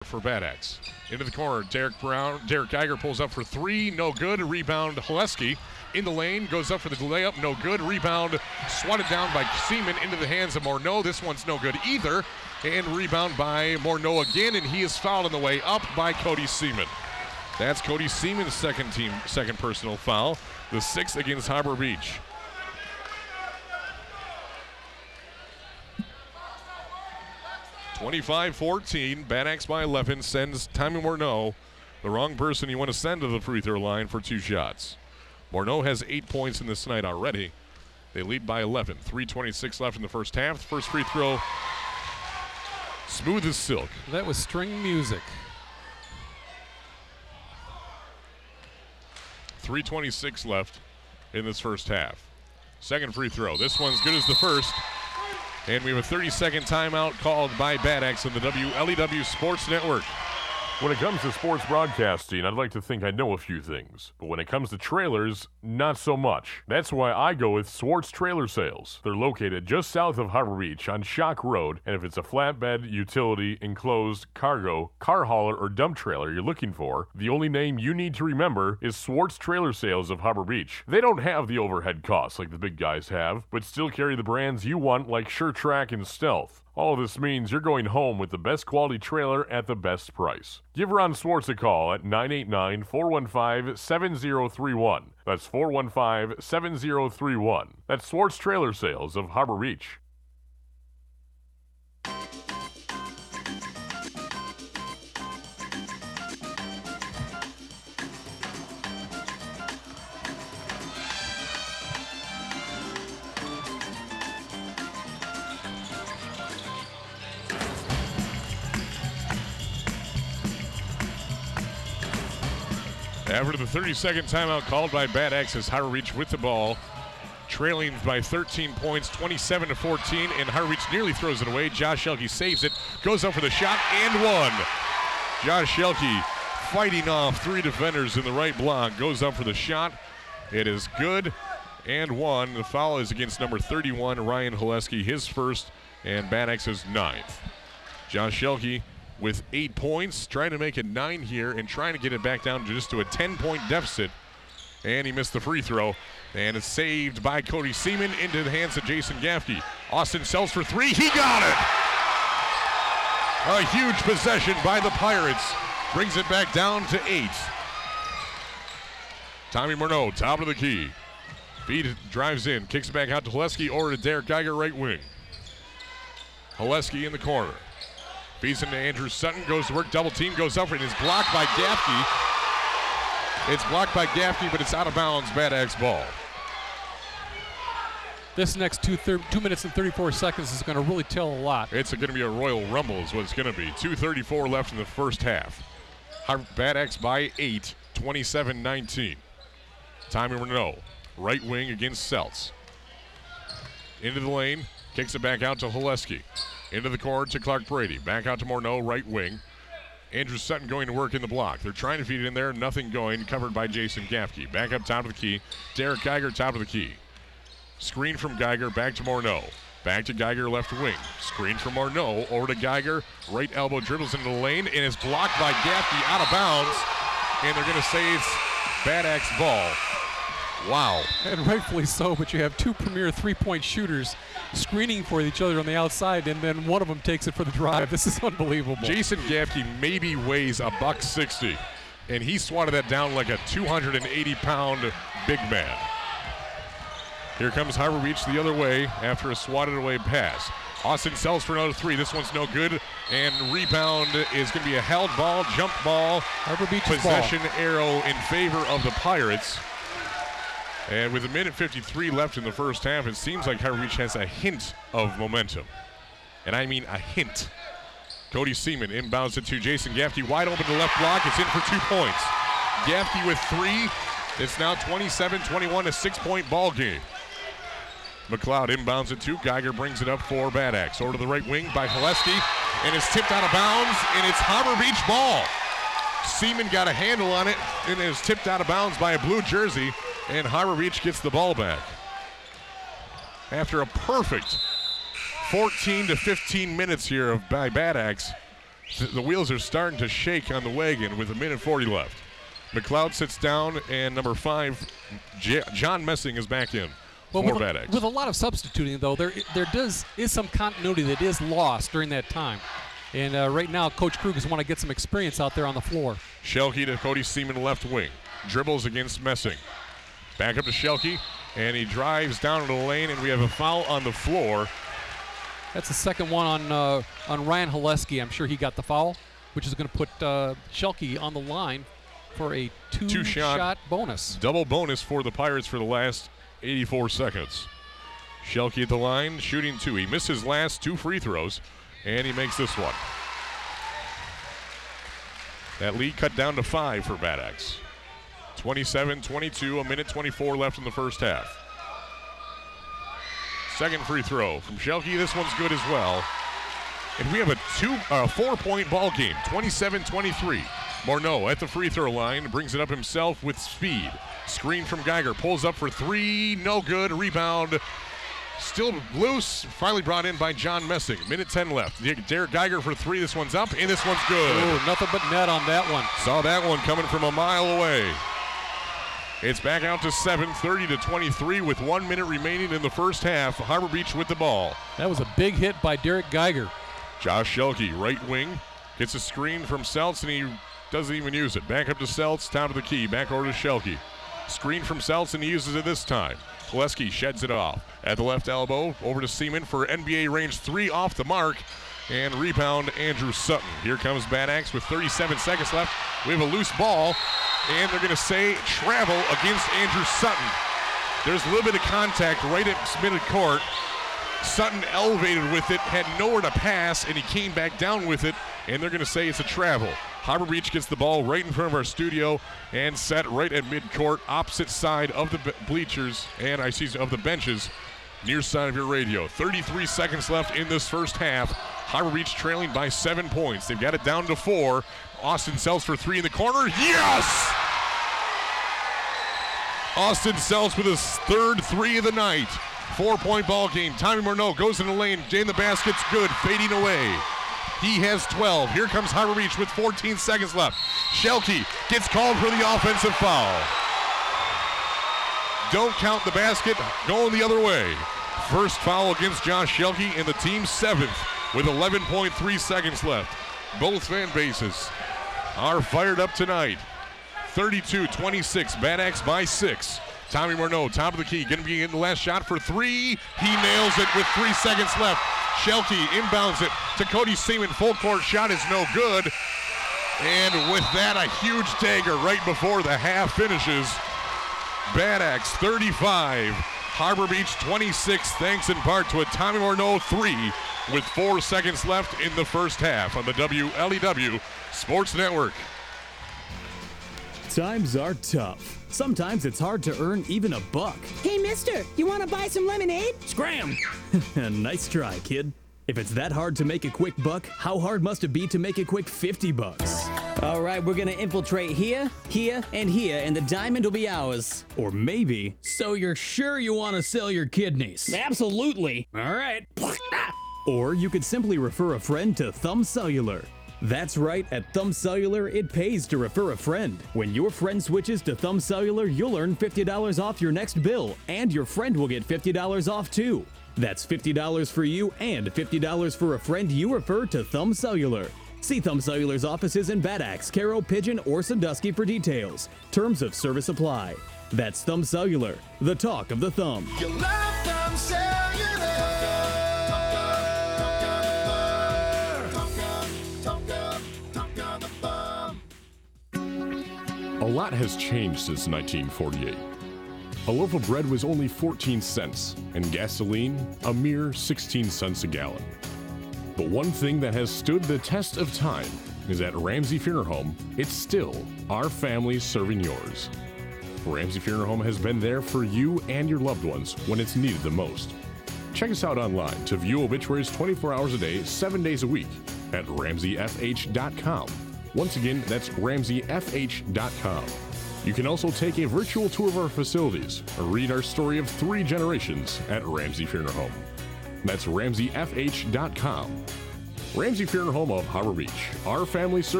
for Bad Axe. Into the corner, Derek Geiger pulls up for three, no good. Rebound, Haleski in the lane, goes up for the layup, no good. Rebound swatted down by Seaman into the hands of Morneau. This one's no good either. And rebound by Morneau again, and he is fouled on the way up by Cody Seaman. That's Cody Seaman's second personal foul, the sixth against Harbor Beach. (25-14), Bad Axe by 11, sends Tommy Morneau, the wrong person you want to send to the free throw line for two shots. Morneau has 8 points in this night already. They lead by 11. 3:26 left in the first half. The first free throw, smooth as silk. That was string music. 3:26 left in this first half. Second free throw. This one's good as the first. And we have a 30-second timeout called by Bad Axe on the WLEW Sports Network. When it comes to sports broadcasting, I'd like to think I know a few things. But when it comes to trailers, not so much. That's why I go with Swartz Trailer Sales. They're located just south of Harbor Beach on Shock Road. And if it's a flatbed, utility, enclosed, cargo, car hauler, or dump trailer you're looking for, the only name you need to remember is Swartz Trailer Sales of Harbor Beach. They don't have the overhead costs like the big guys have, but still carry the brands you want like SureTrack and Stealth. All of this means you're going home with the best quality trailer at the best price. Give Ron Swartz a call at 989-415-7031. That's 415-7031. That's Swartz Trailer Sales of Harbor Beach. After the 30-second timeout called by Bad Axe as Harbor Beach with the ball, trailing by 13 points, 27-14, and Harbor Beach nearly throws it away. Josh Shelke saves it, goes up for the shot, and one. Josh Shelke fighting off three defenders in the right block, goes up for the shot. It is good, and one. The foul is against number 31, Ryan Haleski, his first, and Bad Axe's ninth. Josh Shelke with 8 points, trying to make it 9 here and trying to get it back down to just to a 10-point deficit. And he missed the free throw. And it's saved by Cody Seaman into the hands of Jason Gaffney. Austin Sells for three. He got it! A huge possession by the Pirates. Brings it back down to 8. Tommy Morneau, top of the key. Feed drives in, kicks it back out to Haleski or to Derek Geiger, right wing. Haleski in the corner. Feeds into Andrew Sutton, goes to work, double team, goes up, and is blocked by Gaffney. It's blocked by Gaffney, but it's out of bounds, Bad Axe ball. This next 2 minutes and 34 seconds is going to really tell a lot. It's going to be a Royal Rumble is what it's going to be. 2:34 left in the first half. Bad Axe by 8, 27-19. Tommy Morneau, right wing against Seltz. Into the lane, kicks it back out to Haleski. Into the corner to Clark Brady. Back out to Morneau, right wing. Andrew Sutton going to work in the block. They're trying to feed it in there. Nothing going. Covered by Jason Gaffney. Back up top of the key. Derek Geiger, top of the key. Screen from Geiger. Back to Morneau. Back to Geiger, left wing. Screen from Morneau. Over to Geiger. Right elbow dribbles into the lane. And is blocked by Gaffney out of bounds. And they're going to say it's Bad Axe ball. Wow. And rightfully so, but you have two premier three-point shooters screening for each other on the outside, and then one of them takes it for the drive. This is unbelievable. Jason Gaffney maybe weighs $160, and he swatted that down like a 280-pound big man. Here comes Harbor Beach the other way after a swatted away pass. Austin Sells for another three. This one's no good, and rebound is going to be a held ball, jump ball, Harbor Beach's possession ball. Arrow in favor of the Pirates. And with 1:53 left in the first half, it seems like Harbor Beach has a hint of momentum. And I mean a hint. Cody Seaman inbounds it to Jason Gaffney. Wide open to left block. It's in for 2 points. Gaffney with 3. It's now 27-21, a 6-point ball game. McLeod inbounds it to Geiger, brings it up for Bad Axe. Over to the right wing by Haleski, and it's tipped out of bounds, and it's Harbor Beach ball. Seaman got a handle on it, and it was tipped out of bounds by a blue jersey. And Harbor Beach gets the ball back. After a perfect 14 to 15 minutes here by Bad Axe, The wheels are starting to shake on the wagon with 1:40 left. McLeod sits down, and number 5, John Messing, is back in for Bad Axe. With a lot of substituting, though, there is some continuity that is lost during that time. And right now, Coach Krug just want to get some experience out there on the floor. Schelke to Cody Seaman, left wing. Dribbles against Messing. Back up to Schelke, and he drives down to the lane, and we have a foul on the floor. That's the second one on Ryan Haleski. I'm sure he got the foul, which is going to put Schelke on the line for a two-shot bonus. Double bonus for the Pirates for the last 84 seconds. Schelke at the line, shooting 2. He missed his last 2 free throws, and he makes this one. That lead cut down to 5 for Bad Axe. 27-22, 1:24 left in the first half. Second free throw from Schelke. This one's good as well. And we have a 4-point ball game, 27-23. Morneau at the free throw line, brings it up himself with speed. Screen from Geiger, pulls up for 3, no good. Rebound, still loose, finally brought in by John Messing. 1:10 left. Derek Geiger for 3, this one's up, and this one's good. Oh, nothing but net on that one. Saw that one coming from a mile away. It's back out to 7, 30-23 with 1 minute remaining in the first half. Harbor Beach with the ball. That was a big hit by Derek Geiger. Josh Schelke, right wing, gets a screen from Seltz, and he doesn't even use it. Back up to Seltz, down to the key, back over to Schelke. Screen from Seltz, and he uses it this time. Koleski sheds it off. At the left elbow, over to Seaman for NBA range 3 off the mark. And rebound, Andrew Sutton. Here comes Bad Axe with 37 seconds left. We have a loose ball, and they're going to say travel against Andrew Sutton. There's a little bit of contact right at midcourt. Sutton elevated with it, had nowhere to pass, and he came back down with it, and they're going to say it's a travel. Harbor Beach gets the ball right in front of our studio and set right at midcourt, opposite side of the bleachers, and of the benches, near side of your radio. 33 seconds left in this first half. Harbor Beach trailing by 7 points. They've got it down to 4. Austin Seltz for 3 in the corner. Yes! Austin Seltz with his third 3 of the night. 4-point ball game. Tommy Morneau goes in the lane. In the basket's good. Fading away. He has 12. Here comes Harbor Beach with 14 seconds left. Schelke gets called for the offensive foul. Don't count the basket. Going the other way. First foul against Josh Schelke and the team's 7th with 11.3 seconds left. Both fan bases are fired up tonight. 32-26, Bad Axe by 6. Tommy Morneau, top of the key, going to be getting the last shot for 3. He nails it with 3 seconds left. Schelke inbounds it to Cody Seaman. Full court shot is no good. And with that, a huge dagger right before the half finishes. Bad Axe 35, Harbor Beach 26, thanks in part to a Tommy Morneau 3 with 4 seconds left in the first half on the WLEW Sports Network. Times are tough. Sometimes it's hard to earn even a buck. Hey, mister, you want to buy some lemonade? Scram! Nice try, kid. If it's that hard to make a quick buck, how hard must it be to make a quick 50 bucks? All right, we're gonna infiltrate here, here, and here, and the diamond will be ours. Or maybe, so you're sure you want to sell your kidneys? Absolutely. All right. Or you could simply refer a friend to Thumb Cellular. That's right, at Thumb Cellular, it pays to refer a friend. When your friend switches to Thumb Cellular, you'll earn $50 off your next bill, and your friend will get $50 off too. That's $50 for you and $50 for a friend you refer to Thumb Cellular. See Thumb Cellular's offices in Bad Axe, Caro, Pigeon, or Sandusky for details. Terms of service apply. That's Thumb Cellular, the talk of the thumb. You love Thumb Cellular. A lot has changed since 1948. A loaf of bread was only 14 cents, and gasoline a mere 16 cents a gallon. But one thing that has stood the test of time is at Ramsey Funeral Home, it's still our family serving yours. Ramsey Funeral Home has been there for you and your loved ones when it's needed the most. Check us out online to view obituaries 24 hours a day, 7 days a week at RamseyFH.com. Once again, that's RamseyFH.com. You can also take a virtual tour of our facilities or read our story of 3 generations at Ramsey Funeral Home. That's RamseyFH.com. Ramsey Funeral Home of Harbor Beach. Our family service.